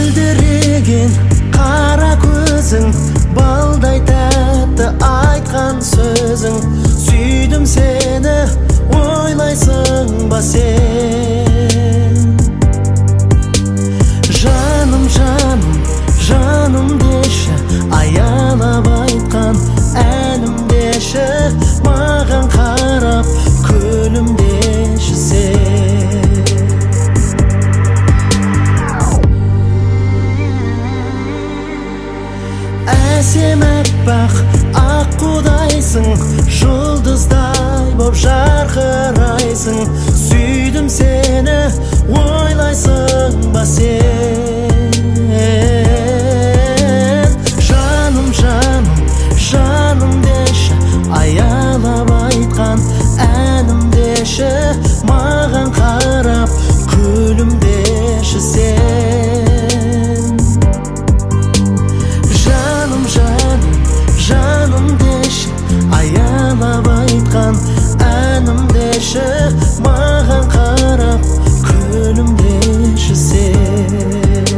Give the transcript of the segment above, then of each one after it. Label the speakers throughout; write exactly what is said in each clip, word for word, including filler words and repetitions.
Speaker 1: мөлдіреген қара көзің, балдай тәтті айтқан сөзің, сүйдім сені ойлайсың ба сен? Жаным, жаным, жаным деші, аялап айтқан әнім деші, маған қарап күлімдеші сен. Әсем әппақ ақ қудайсың, жұлдыздай боп жарқырайсың, сүйдім сені ойлайсың ба сен? Жаным, жаным, жаным деші, аялап айтқан әнім деші, маған қарап күлімдеші сен. Жаным, жаным, жаным деші, аялап айтқан әнім деші, маған қарап күлімдеші сен.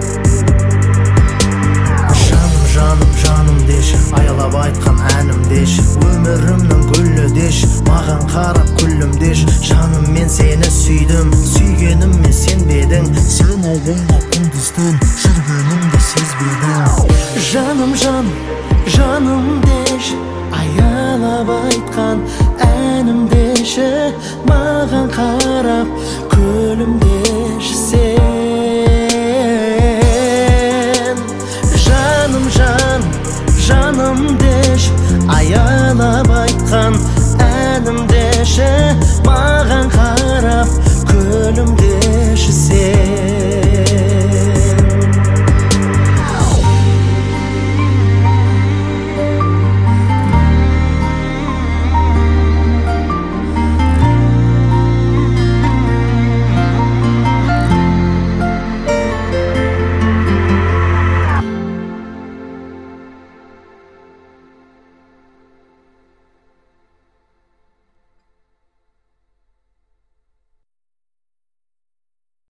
Speaker 1: Жаным, жаным, жаным деші, аялап айтқан әнім деші, өмірімнің гүлі деші, маған қарап күлімдеші. Жаным, мен сені сүйдім, сүйгеніммен сенбедің, сен ойлап күндіз-түн жүргенімді сезбедің. Жаным, жаным, жаным деші, аялап айтқан әнім деші, маған қарап күлімдеші сен. Жаным, жаным, жаным деші, аялап